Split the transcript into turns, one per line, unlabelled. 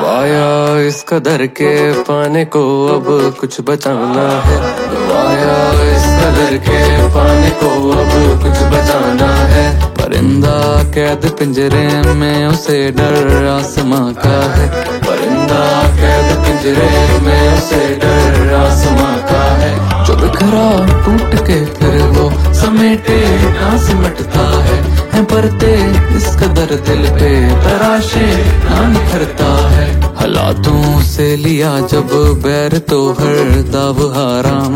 आया इस कदर के पाने को अब कुछ बचाना है। आया इस कदर के पाने को अब कुछ बचाना है। परिंदा कैद पिंजरे में उसे डर आसमां का है। परिंदा कैद पिंजरे में उसे डर आसमां का है। जो बिखरा टूट के फिर वो समेटे ना सिमटता है परते इस कदर दिल पे तराशे ना निखरता है। हालातों से लिया जब बैर तो हर दाव हारा